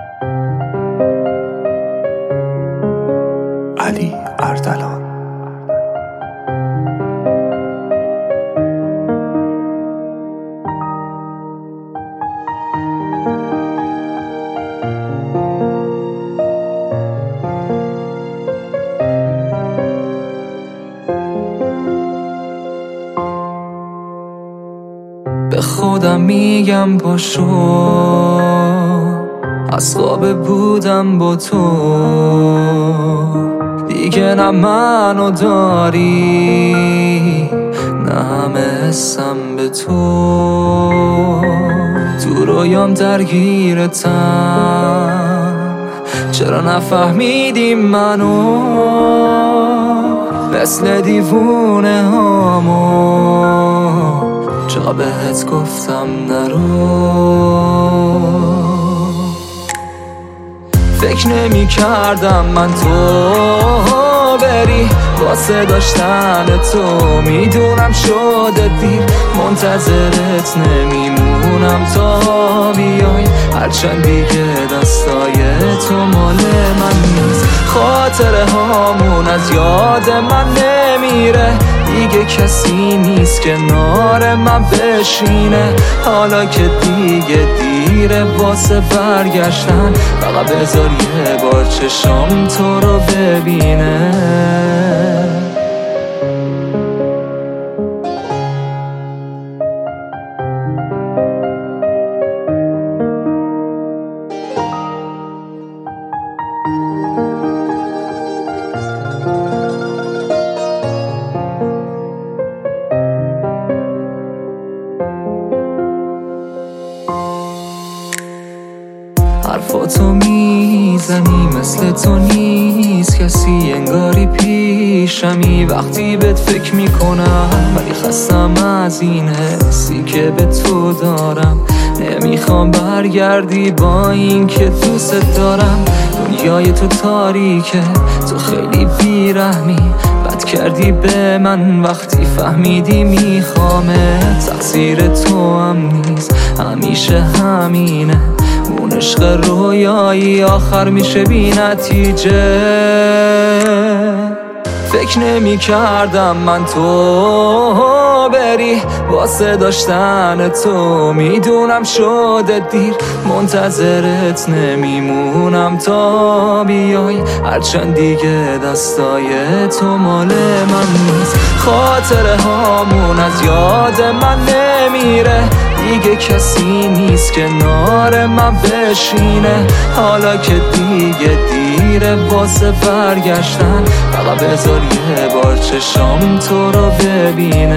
علی اردلان. به خودم میگم پاشو، از خواب بودم با تو، دیگه نه منو داری نه همه حسم به تو. تو رویام درگیرتم، چرا نفهمیدی منو؟ مثل دیوونه هامو چرا بهت گفتم نرو. فکر نمی کردم من تو بری واسه داشتن تو، میدونم شده دیر، منتظرت نمیمونم تا بیای، هرچند دیگه دستای تو مال من نیست. خاطره هامون از یاد من نمیره، دیگه کسی نیست کنار من بشینه، حالا که دیگه دیره واسه برگشتن، فقط بذار یه بار چشام تو رو ببینه. حرفاتو میزنی مثل تو نیست کسی، انگاری پیشمی وقتی بهت فکر میکنم، ولی خستم از این حسی که به تو دارم. نمیخوام برگردی با این که دوست دارم، دنیای تو تاریکه، تو خیلی بیرحمی، بد کردی به من وقتی فهمیدی میخوامه. تقصیر تو هم نیست، همیشه همینه، اون عشق رویایی آخر میشه بی نتیجه. فکر نمی کردم من تو بری واسه داشتن تو، میدونم شده دیر، منتظرت نمیمونم تا بیای، هرچند دیگه دستای تو مال من نیست. خاطره هامون از یاد من نمیره، دیگه کسی نیست کنار من بشینه، حالا که دیگه دیره واسه برگشتن، فقط بذار یه بار چشام تو رو ببینه.